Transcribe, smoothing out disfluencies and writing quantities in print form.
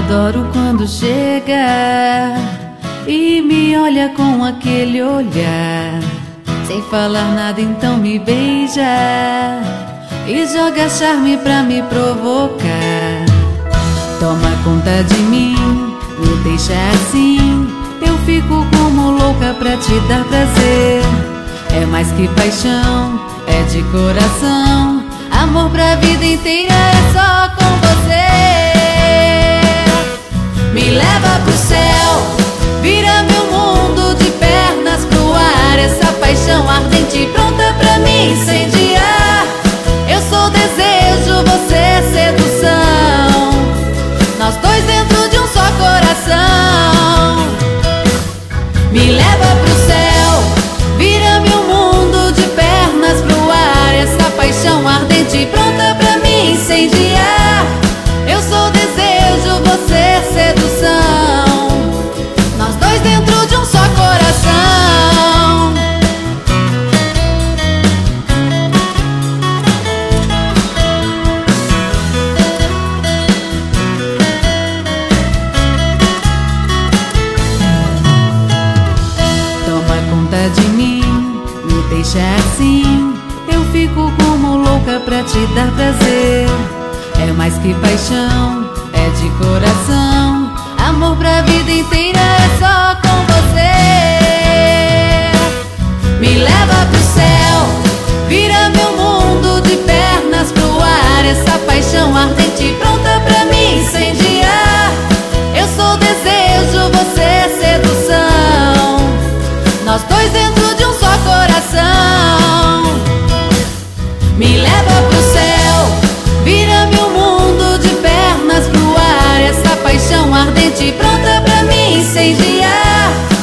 Adoro quando chega e me olha com aquele olhar, sem falar nada então me beija e joga charme pra me provocar. Toma conta de mim, me deixa assim, eu fico como louca pra te dar prazer. É mais que paixão, é de coração, amor pra vida inteira é só com você. Me leva pro céu, vira meu mundo de pernas pro ar, essa paixão ardente pronta pra me incendiar. Eu sou desejo, você é sedução, nós dois dentro de um só coração. Me leva pro céu, vira meu mundo de pernas pro ar, essa paixão ardente pronta pra me incendiar. Eu sou desejo, você é sedução, nós dois dentro de um só coração. Toma conta de mim, me deixa assim, eu fico como louca pra te dar prazer. É mais que paixão, é de coração, amor pra vida inteira é só com você. Me leva pro céu, vira meu mundo de pernas pro ar, essa paixão ardente pronta pra me incendiar. Eu sou desejo, você é sedução, nós dois dentro de um só coração. Me leva pro céu, vira meu mundo de pernas pro ar, essa paixão ardente pronta pra me incendiar.